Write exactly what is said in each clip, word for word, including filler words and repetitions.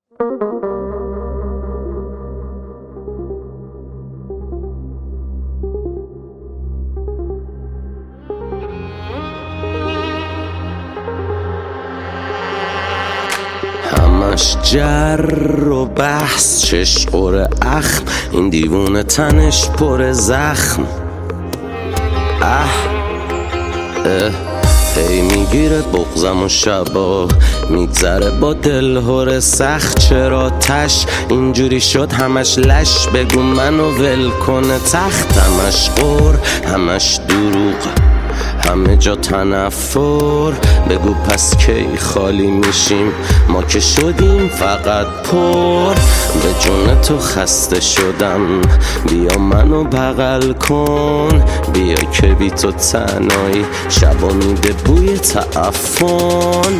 همش جر و بحث، چش قره اخم، این دیوونه تنش پر زخم. اه اه هی میگیره بغزم و شبا میگذره با دلهور سخت. چرا تش اینجوری شد همش لش، بگو منو ول کنه تخت. همش قور همش دروغ، همه جا تنفر. بگو پس کی خالی میشیم، ما که شدیم فقط پر. به جون تو خسته شدم، بیا منو بغل کن. بیا که بی تو تنهایی شبا میده بوی تعفن.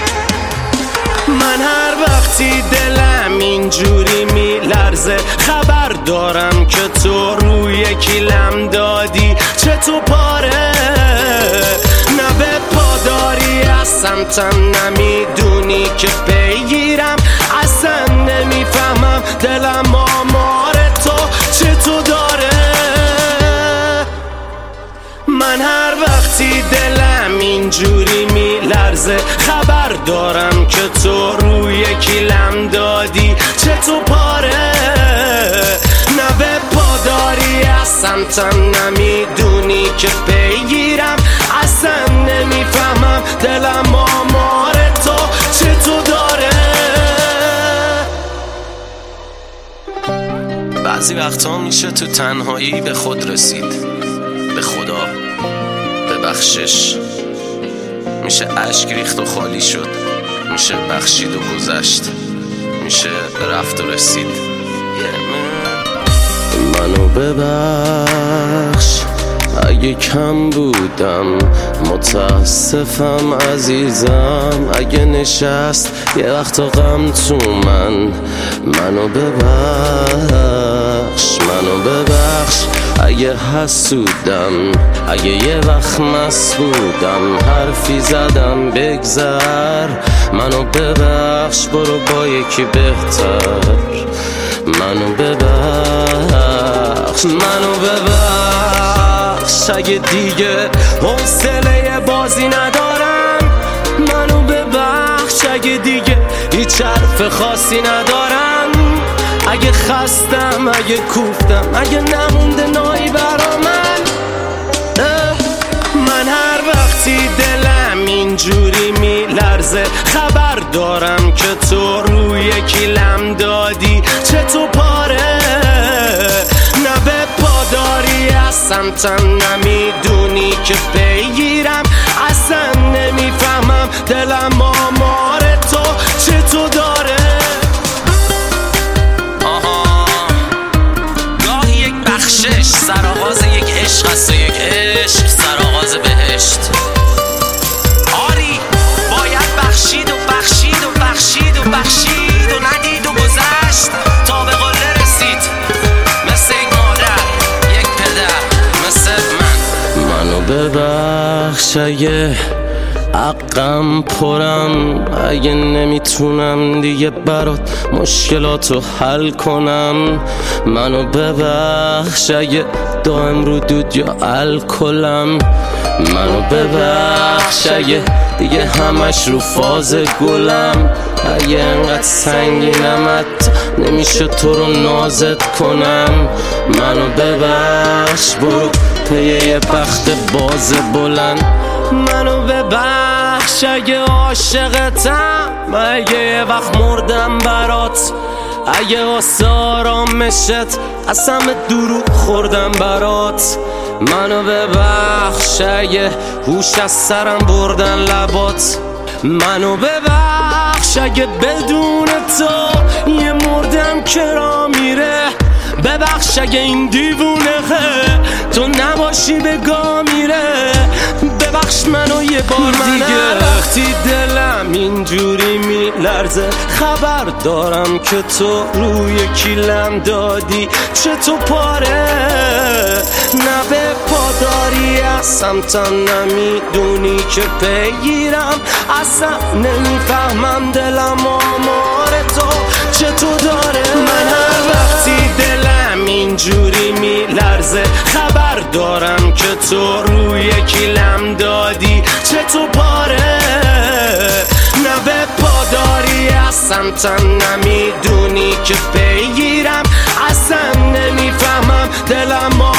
من هر وقتی دلم اینجوری میلرزه، خبر دارم که تو روی کیلم دادی. چه تو پاره نه به پاداری از سمتم، نمیدونی که پیگیرم. اصلا نمیفهمم دلم آمار تو چه تو داره. من هر وقتی دلم اینجوری میلرزه، خبر دارم که تو روی کیلم دادی. چه تو پاره نه به پاداری از سمتم، نمیدونی که پیگیرم. اصلا نمیفهمم دلم آمار تو چه تو داره. بعضی وقتا میشه تو تنهایی به خود رسید، به خدا ببخشش. میشه اشک ریخت و خالی شد، میشه بخشید و گذشت، میشه رفت و رسید. منو ببخش اگه کم بودم، متاسفم عزیزم اگه نشست یه وقت غم تو من. منو ببخش منو ببخش اگه حسودم، اگه یه وقت مست بودم حرفی زدم بگذر. منو ببخش برو با یکی بهتر. منو ببخش منو ببخش اگه دیگه حوصله بازی ندارم. منو ببخش اگه دیگه هیچ حرف خاصی ندارم. اگه خستم اگه کوفتم، اگه نمونده نایی برا من. من هر وقتی دلم اینجوری میلرزه، خبر دارم که تو روی کیلم دادی. چه تو پاره نه به پاداری از سمتم، نمیدونی که پیگیرم. اصلا نمیفهمم دلم آمار تو چه تو داره. سرآغاز یک عشق است و یک عشق سرآغاز بهشت. آری باید بخشید و بخشید و بخشید و بخشید و ندید و گذشت تا به قله رسید. مثل یک مادر یک پدر مثل من. منو ببخش اگه حقم پرم، اگه نمیتونم دیگه برات مشکلاتو حل کنم. منو ببخش اگه دائم رو دود یا الکلم. منو ببخش اگه دیگه همش رو فاز گلم. اگه انقدر سنگینم حتی نمیشه تو رو نازت کنم. منو ببخش برو پی یه بخت باز بلند. منو ببخش اگه عاشقتم، اگه یه وقت مردم برات. اگه واسه آرامشت از همه دروغ خوردم برات. منو ببخش اگه هوش از سرم بردن لبات. منو ببخش اگه بدون تو یه مردم کرا میره. ببخش اگه این دیوونه تو نباشی بگا میره. ببخش منو یه بار دیگه. وقتی دلم اینجوری میلرزه، خبر دارم که تو روی کیلم دادی. چه تو پاره نه به پاداری از سمتم، نمیدونی که پیگیرم. اصلا نمیفهمم دلم آمار تو تو روی کیلم دادی چه تو پاره، نه به پاداری از سمتم نمیدونی که بگیرم، اصلا نمیفهمم دلم